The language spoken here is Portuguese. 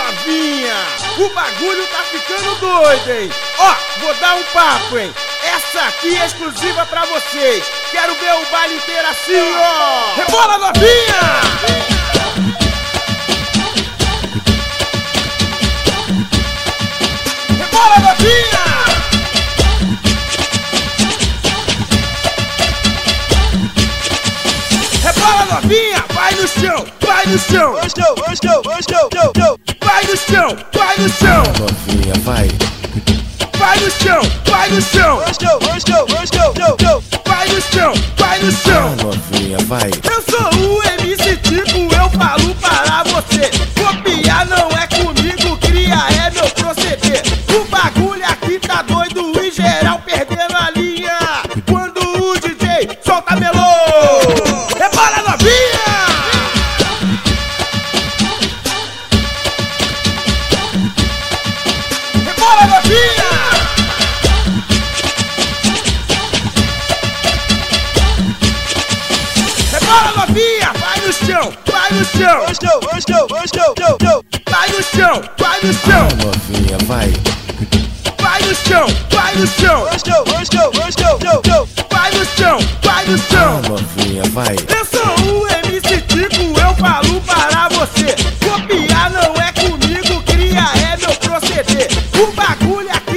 novinha, o bagulho tá ficando doido, hein? Ó, vou dar um papo, hein? Essa aqui é exclusiva pra vocês. Quero ver o baile inteiro assim, ó. Rebola, novinha! Rebola, novinha! Rebola, novinha! Vai no chão, vai no chão! Vai no chão, vai no chão! Novinha, vai! Vai no chão, vai no chão! Vai no chão, vai no chão! Novinha, vai! Eu sou o MC Tico, eu falo para você. Copiar não é comigo, cria é meu proceder. O bagulho aqui tá doido e geral perdendo a linha. Quando o DJ solta melô, rebola, novinha! Rebola, novinha! Rebola, novinha! Vai no chão, vai no chão! Vai no chão, vai no chão! Novinha, vai! Vai no chão, vai no chão! Vai no chão, vai no chão! Novinha, vai! Eu sou o MC Tico, eu falo para você. Copiar não é comigo, cria é meu proceder. O bagulho aqui